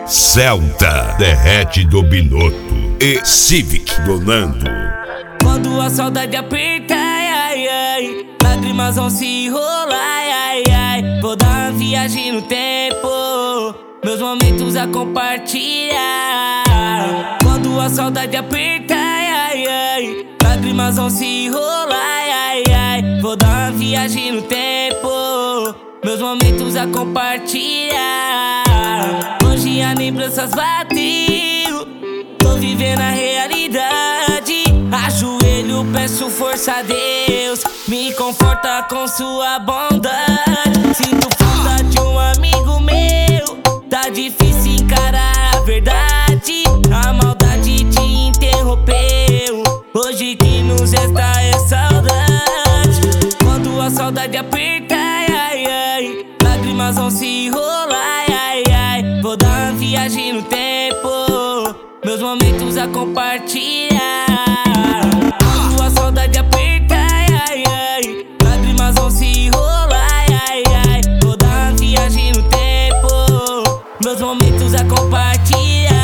Celta, Derrete do Binotto e Civic do Nando. Quando a saudade aperta, ai, ai, ai, lágrimas vão se rolar, ai, ai. Vou dar uma viagem no tempo, meus momentos a compartilhar. Quando a saudade aperta, ai, ai, ai, lágrimas vão se rolar, ai, ai. Vou dar uma viagem no tempo, meus momentos a compartilhar. Longe as lembranças bateu, tô vivendo a realidade. Ajoelho, peço força a Deus, me conforta com sua bondade. Sinto falta de um amigo meu, tá difícil encarar a verdade. A maldade te interrompeu, hoje que nos resta é saudade. Quando a saudade aperta, ai, ai, ai, lágrimas vão se rolar, ai, ai. Vou dar uma viagem no tempo, meus momentos a compartilhar. Quando a saudade aperta, ai, ai, ai, lágrimas vão se rolar, ai, ai. Vou dar uma viagem no tempo, meus momentos a compartilhar.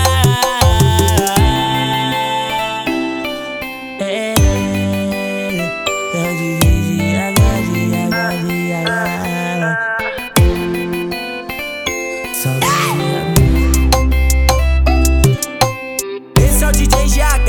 Esse é o DJ GH.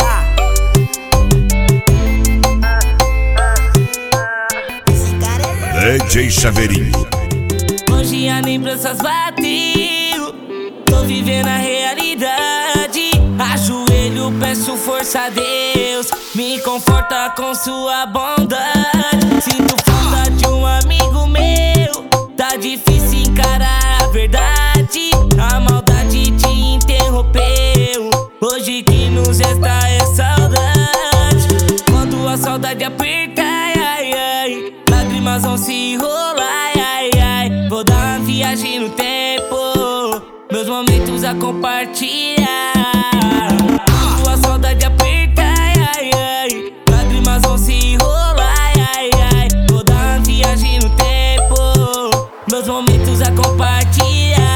DJ Chaveirinho. Hoje as lembranças bateu, tô vivendo a realidade. Ajoelho, peço força a Deus, me conforta com sua bondade. Sinto falta de um amigo meu, tá difícil encarar a verdade. A maldade te interrompeu, hoje que nos resta é saudade. Quando a saudade aperta, ai, ai, ai, lágrimas vão se rolar, ai, ai. Vou dar uma viagem no tempo, meus momentos a compartilhar. Quando a saudade aperta, ai, ai, ai, lágrimas vão se rolar, ai, ai. Vou dar uma viagem no tempo, meus momentos a compartilhar.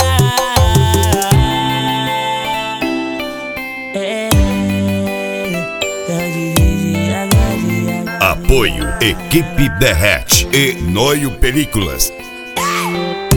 Apoio Equipe Derrete e Noio Películas.